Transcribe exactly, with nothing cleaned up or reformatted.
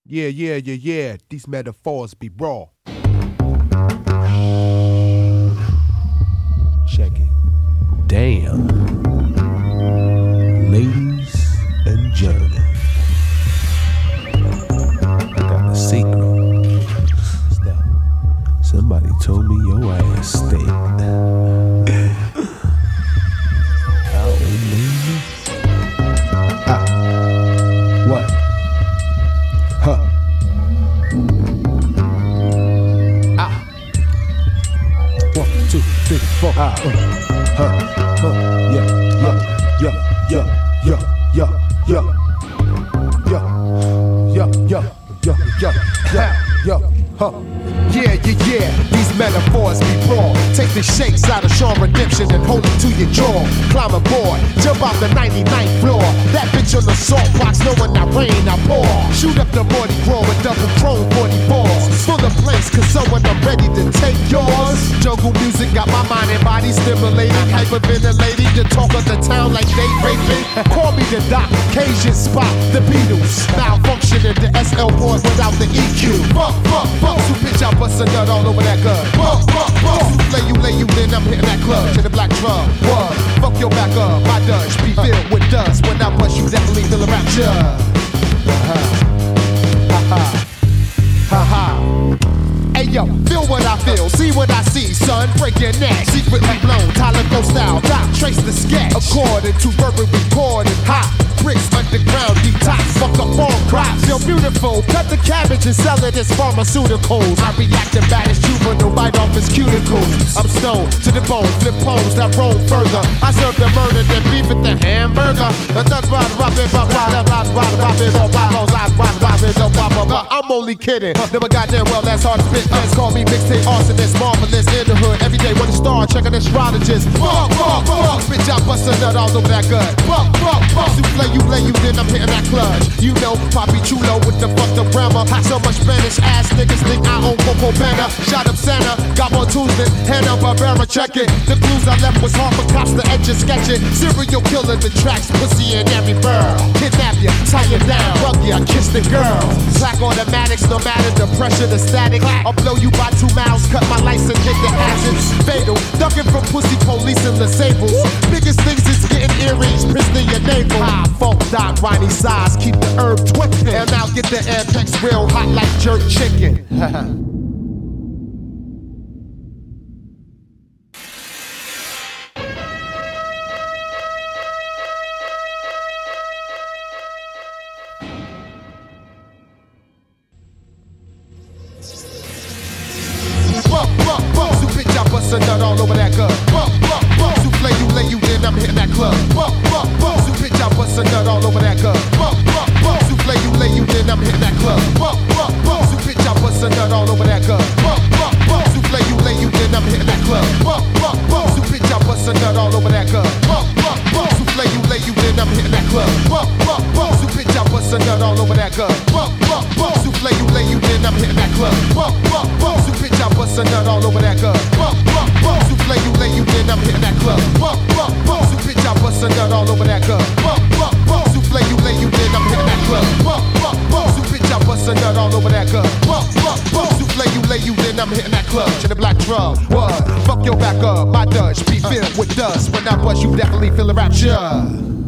Yeah, yeah, yeah, yeah. These metaphors be raw. Check it. Damn. Ladies and gentlemen, I got a secret. Stop. Somebody told me your ass stink. Oh, lady. Ah. What? Huh. Ah. One, two, three, four. Ah. Uh. Huh. Huh. Yeah. Yeah. Yeah. Yeah. Yeah. Yeah. Yeah. Yeah. Yeah. Yeah. Yeah. Yeah. Yeah. Yeah. Huh. Yeah, yeah, yeah, these metaphors be raw. Take the shakes out of Shawn Redemption and hold it to your jaw. Climb aboard, jump off the ninety-ninth floor. That bitch on the salt box, knowing I rain, I pour. Shoot up the Morty Grow with double chrome forty-fours. Full of place, cause so when I'm ready to take yours. Jungle music got my mind and body stimulating, hyperventilating. The talk of the town like they raping. Call me the Doc, Cajun Spot, the Beatles. Malfunctioning the S L boys without the E Q. Fuck, fuck, fuck, so bitch I bust a nut all over that gun. Fuck, fuck, fuck, so lay you, lay you, then I'm hitting that club. In the black drum, what? Fuck your back up, my Dutch be filled with dust. When I bust you definitely feel a rapture. Ha ha, ha ha. Hey yo, feel what I feel, see what I see, son. Break your neck, secretly blown, Tyler Go style. Doc, trace the sketch, according to verbal recorded. Hot bricks underground, detox, fuck up all crops. Feel beautiful, cut the cabbage and sell it as pharmaceuticals. I react to bad as juvenile, bite off his cuticles. I'm stoned to the bone, flip poems that roll further. I serve the murder, then beef at the hamburger. The thugs ride, rock it, rock it, rock it, rock it, rock it, rock it. I'm only kidding, never goddamn well, that's hard to spit. Let's call me mixtape arsonist, marvelous in the hood. Every day when the star, checking astrologist. Fuck, fuck, fuck, bitch, I bust a nut all over that gut. Fuck, fuck, fuck, souffle you, lay you, then I'm hitting that clutch. You know, Papi Chulo with the fucked up grammar. Hot so much Spanish ass niggas think I own Coco Banner. Shot up Santa, got more tools than Hanna Barbera. Check it. The clues I left was hard for cops to edge and sketch it. Serial killer, the tracks, pussy in every burr. Kidnap you, tie you down, rub you, kiss the girl. Slack automatics, no matter the pressure, the static. I'll blow you by two miles, cut my license, hit the hazards. Fatal, ducking from pussy police and disables. Biggest things is getting earrings, prisoner your navel. High funk, dot, whiny size, keep the herb twisted. And now get the apex real hot like jerk chicken. A nut all over that gun. Buck, buck, buck. Souffle you, lay you, then I'm hitting that club. Buck, buck, buck. So bitch, I bust a nut all over that gun. Buck, buck, buck. Souffle you, lay you, then I'm hitting that club. Buck, buck, buck. So bitch, I bust a nut all over that gun. Buck, buck, buck. Souffle you, lay you, then I'm hitting that club. Buck, buck, buck. So bitch, I bust a nut all over that gun. Buck, buck, buck. Souffle you, lay you, then I'm hitting that club. Buck, buck, buck. So bitch, I bust a nut all over that gun. Buck, buck, buck. Souffle you, lay you, then I'm hitting that club. Buck, buck, buck. So bitch, I bust a nut all over that gun. Buck, buck, buck. Souffle you, lay you, then I'm hitting that club. Buck, buck, buck. So bitch, I bust a nut all over that gun. Buck, buck, buck. Souffle you, lay you, then I'm hitting that club. Buck, buck, buck. So bitch, I bust a nut all over that gun. Buck, buck, buck. Souffle you, lay you, then I'm hitting that club. To the black drum, what? Fuck your back up, my Dutch be filled with dust. When I bust, you definitely feel a rapture.